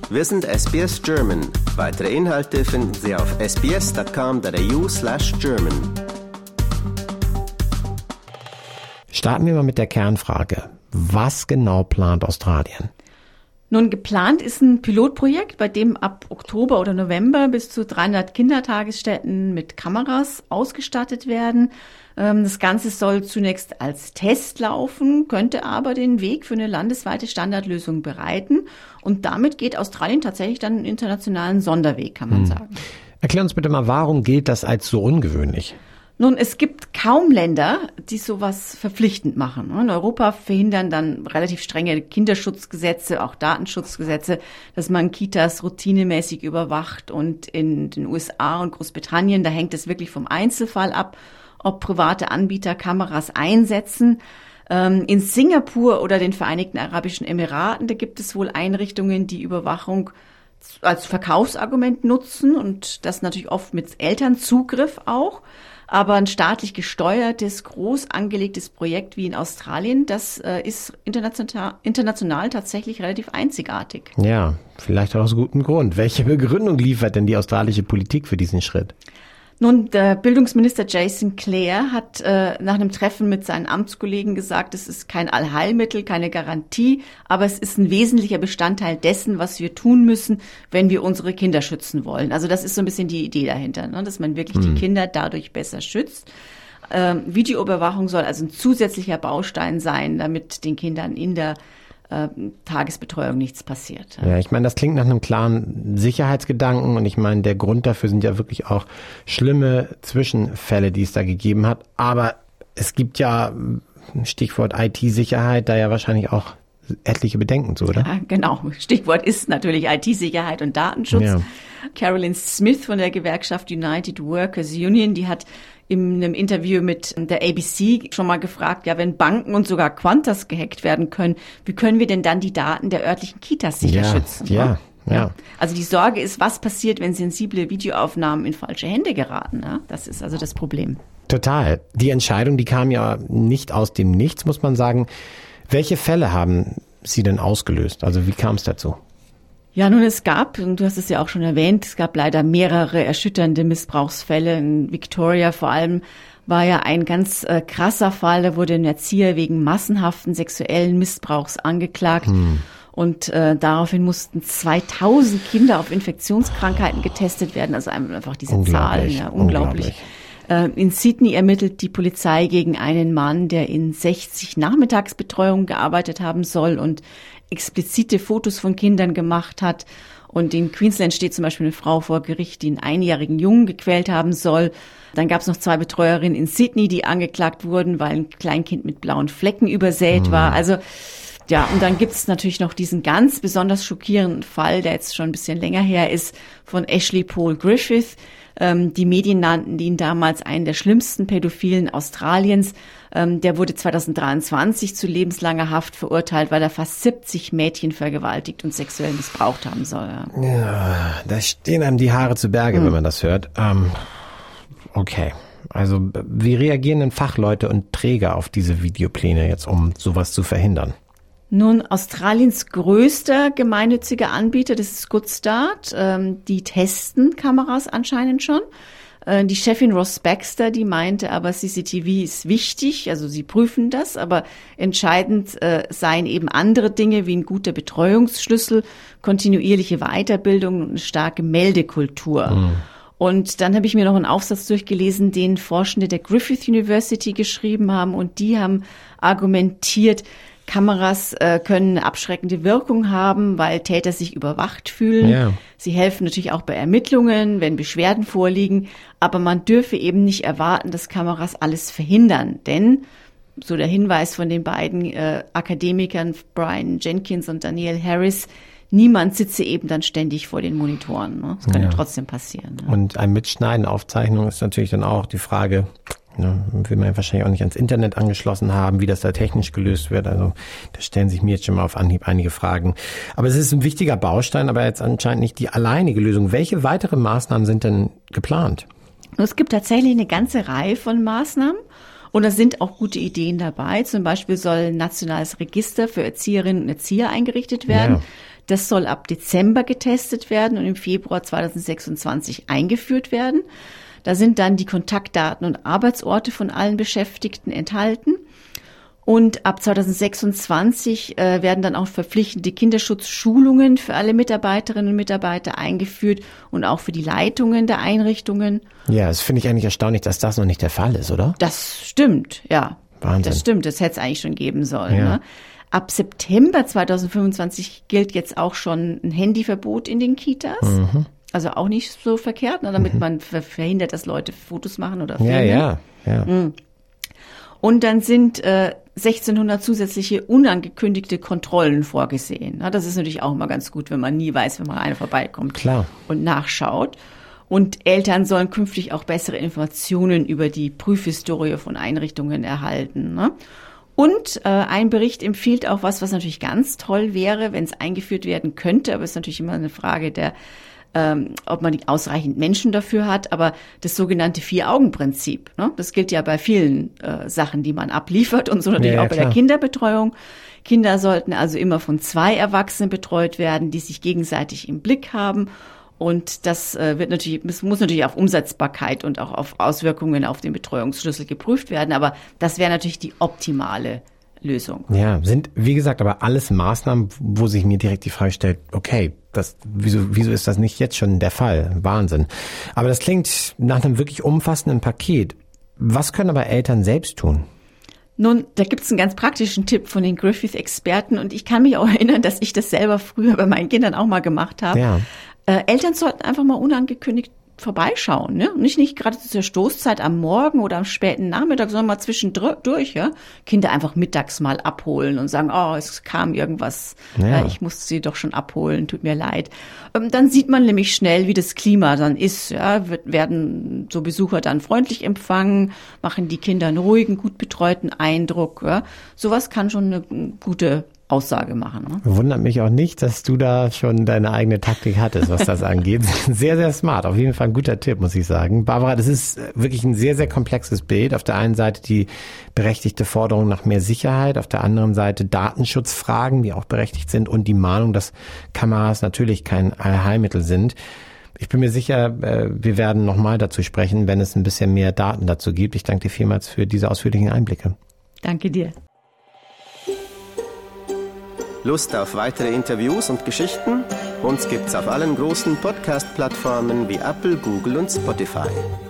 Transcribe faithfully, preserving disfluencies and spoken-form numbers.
Wir sind S B S German. Weitere Inhalte finden Sie auf sbs.com.au slash German. Starten wir mal mit der Kernfrage. Was genau plant Australien? Nun, geplant ist ein Pilotprojekt, bei dem ab Oktober oder November bis zu dreihundert Kindertagesstätten mit Kameras ausgestattet werden. Das Ganze soll zunächst als Test laufen, könnte aber den Weg für eine landesweite Standardlösung bereiten. Und damit geht Australien tatsächlich dann einen internationalen Sonderweg, kann man hm. sagen. Erklär uns bitte mal, warum gilt das als so ungewöhnlich? Nun, es gibt kaum Länder, die sowas verpflichtend machen. In Europa verhindern dann relativ strenge Kinderschutzgesetze, auch Datenschutzgesetze, dass man Kitas routinemäßig überwacht. Und in den U S A und Großbritannien, da hängt es wirklich vom Einzelfall ab, ob private Anbieter Kameras einsetzen. In Singapur oder den Vereinigten Arabischen Emiraten, da gibt es wohl Einrichtungen, die Überwachung als Verkaufsargument nutzen und das natürlich oft mit Elternzugriff auch. Aber ein staatlich gesteuertes, groß angelegtes Projekt wie in Australien, das äh, ist international, international tatsächlich relativ einzigartig. Ja, vielleicht auch aus gutem Grund. Welche Begründung liefert denn die australische Politik für diesen Schritt? Nun, der Bildungsminister Jason Clare hat äh, nach einem Treffen mit seinen Amtskollegen gesagt, es ist kein Allheilmittel, keine Garantie, aber es ist ein wesentlicher Bestandteil dessen, was wir tun müssen, wenn wir unsere Kinder schützen wollen. Also das ist so ein bisschen die Idee dahinter, ne? Dass man wirklich hm. die Kinder dadurch besser schützt. Ähm, Videoüberwachung soll also ein zusätzlicher Baustein sein, damit den Kindern in der Äh, Tagesbetreuung nichts passiert. Ja, ich meine, das klingt nach einem klaren Sicherheitsgedanken und ich meine, der Grund dafür sind ja wirklich auch schlimme Zwischenfälle, die es da gegeben hat. Aber es gibt ja, Stichwort I T-Sicherheit, da ja wahrscheinlich auch etliche Bedenken zu, oder? Ja, genau. Stichwort ist natürlich I T-Sicherheit und Datenschutz. Ja. Carolyn Smith von der Gewerkschaft United Workers Union, die hat in einem Interview mit der A B C schon mal gefragt, ja, wenn Banken und sogar Qantas gehackt werden können, wie können wir denn dann die Daten der örtlichen Kitas sicher ja, schützen? Ja, ja, ja. Also die Sorge ist, was passiert, wenn sensible Videoaufnahmen in falsche Hände geraten? Ja? Das ist also das Problem. Total. Die Entscheidung, die kam ja nicht aus dem Nichts, muss man sagen. Welche Fälle haben Sie denn ausgelöst? Also wie kam es dazu? Ja, nun, es gab, und du hast es ja auch schon erwähnt, es gab leider mehrere erschütternde Missbrauchsfälle. In Victoria vor allem war ja ein ganz äh, krasser Fall, da wurde ein Erzieher wegen massenhaften sexuellen Missbrauchs angeklagt. Hm. Und äh, daraufhin mussten zweitausend Kinder auf Infektionskrankheiten getestet werden. Also einfach diese Zahlen, ja, unglaublich. unglaublich. In Sydney ermittelt die Polizei gegen einen Mann, der in sechzig Nachmittagsbetreuungen gearbeitet haben soll und explizite Fotos von Kindern gemacht hat. Und in Queensland steht zum Beispiel eine Frau vor Gericht, die einen einjährigen Jungen gequält haben soll. Dann gab es noch zwei Betreuerinnen in Sydney, die angeklagt wurden, weil ein Kleinkind mit blauen Flecken übersät mhm. war. Also ja, und dann gibt es natürlich noch diesen ganz besonders schockierenden Fall, der jetzt schon ein bisschen länger her ist, von Ashley Paul Griffith. Ähm, die Medien nannten ihn damals einen der schlimmsten Pädophilen Australiens. Ähm, der wurde zweitausenddreiundzwanzig zu lebenslanger Haft verurteilt, weil er fast siebzig Mädchen vergewaltigt und sexuell missbraucht haben soll. Ja, ja da stehen einem die Haare zu Berge, hm. wenn man das hört. Ähm, okay, also wie reagieren denn Fachleute und Träger auf diese Videopläne jetzt, um sowas zu verhindern? Nun, Australiens größter gemeinnütziger Anbieter, das ist Good Start, ähm, die testen Kameras anscheinend schon. Äh, die Chefin Ross Baxter, die meinte aber, C C T V ist wichtig, also sie prüfen das, aber entscheidend äh, seien eben andere Dinge wie ein guter Betreuungsschlüssel, kontinuierliche Weiterbildung und eine starke Meldekultur. Mhm. Und dann habe ich mir noch einen Aufsatz durchgelesen, den Forschende der Griffith University geschrieben haben und die haben argumentiert, Kameras äh, können eine abschreckende Wirkung haben, weil Täter sich überwacht fühlen. Ja. Sie helfen natürlich auch bei Ermittlungen, wenn Beschwerden vorliegen. Aber man dürfe eben nicht erwarten, dass Kameras alles verhindern. Denn, so der Hinweis von den beiden äh, Akademikern Brian Jenkins und Daniel Harris, niemand sitze eben dann ständig vor den Monitoren. Ne? Das kann ja, ja trotzdem passieren. Ja. Und ein Mitschneiden, Aufzeichnung ist natürlich dann auch die Frage, ne, will man ja wahrscheinlich auch nicht ans Internet angeschlossen haben, wie das da technisch gelöst wird. Also da stellen sich mir jetzt schon mal auf Anhieb einige Fragen. Aber es ist ein wichtiger Baustein, aber jetzt anscheinend nicht die alleinige Lösung. Welche weitere Maßnahmen sind denn geplant? Es gibt tatsächlich eine ganze Reihe von Maßnahmen. Und da sind auch gute Ideen dabei. Zum Beispiel soll ein nationales Register für Erzieherinnen und Erzieher eingerichtet werden. Ja. Das soll ab Dezember getestet werden und im Februar zweitausendsechsundzwanzig eingeführt werden. Da sind dann die Kontaktdaten und Arbeitsorte von allen Beschäftigten enthalten. Und ab zweitausendsechsundzwanzig äh, werden dann auch verpflichtende Kinderschutzschulungen für alle Mitarbeiterinnen und Mitarbeiter eingeführt und auch für die Leitungen der Einrichtungen. Ja, das finde ich eigentlich erstaunlich, dass das noch nicht der Fall ist, oder? Das stimmt, ja. Wahnsinn. Das stimmt, das hätte es eigentlich schon geben sollen. Ja. Ne? Ab September zweitausendfünfundzwanzig gilt jetzt auch schon ein Handyverbot in den Kitas. Mhm. Also auch nicht so verkehrt, ne, damit mhm. man verhindert, dass Leute Fotos machen oder filmen. Ja, ja, ja. Mhm. Und dann sind äh, sechzehnhundert zusätzliche unangekündigte Kontrollen vorgesehen. Na, das ist natürlich auch immer ganz gut, wenn man nie weiß, wenn mal einer vorbeikommt. Klar. Und nachschaut. Und Eltern sollen künftig auch bessere Informationen über die Prüfhistorie von Einrichtungen erhalten. Ne? Und äh, ein Bericht empfiehlt auch was, was natürlich ganz toll wäre, wenn es eingeführt werden könnte. Aber es ist natürlich immer eine Frage der Ähm, ob man ausreichend Menschen dafür hat, aber das sogenannte Vier-Augen-Prinzip, ne? Das gilt ja bei vielen äh, Sachen, die man abliefert und so natürlich ja, ja, auch bei klar. der Kinderbetreuung. Kinder sollten also immer von zwei Erwachsenen betreut werden, die sich gegenseitig im Blick haben. Und das äh, wird natürlich, das muss natürlich auf Umsetzbarkeit und auch auf Auswirkungen auf den Betreuungsschlüssel geprüft werden, aber das wäre natürlich die optimale Lösung. Ja, sind, wie gesagt, aber alles Maßnahmen, wo sich mir direkt die Frage stellt, okay, das, wieso, wieso ist das nicht jetzt schon der Fall? Wahnsinn. Aber das klingt nach einem wirklich umfassenden Paket. Was können aber Eltern selbst tun? Nun, da gibt es einen ganz praktischen Tipp von den Griffith-Experten und ich kann mich auch erinnern, dass ich das selber früher bei meinen Kindern auch mal gemacht habe. Ja. Äh, Eltern sollten einfach mal unangekündigt vorbeischauen, ne? Nicht nicht gerade zur Stoßzeit am Morgen oder am späten Nachmittag, sondern mal zwischendurch, ja? Kinder einfach mittags mal abholen und sagen, oh, es kam irgendwas, ja. äh, ich musste sie doch schon abholen, tut mir leid. Ähm, dann sieht man nämlich schnell, wie das Klima dann ist, ja? Wird, werden so Besucher dann freundlich empfangen, machen die Kinder einen ruhigen, gut betreuten Eindruck, ja? Sowas kann schon eine gute Aussage machen. Ne? Wundert mich auch nicht, dass du da schon deine eigene Taktik hattest, was das angeht. Sehr, sehr smart. Auf jeden Fall ein guter Tipp, muss ich sagen. Barbara, das ist wirklich ein sehr, sehr komplexes Bild. Auf der einen Seite die berechtigte Forderung nach mehr Sicherheit, auf der anderen Seite Datenschutzfragen, die auch berechtigt sind und die Mahnung, dass Kameras natürlich kein Allheilmittel sind. Ich bin mir sicher, wir werden nochmal dazu sprechen, wenn es ein bisschen mehr Daten dazu gibt. Ich danke dir vielmals für diese ausführlichen Einblicke. Danke dir. Lust auf weitere Interviews und Geschichten? Uns gibt's auf allen großen Podcast-Plattformen wie Apple, Google und Spotify.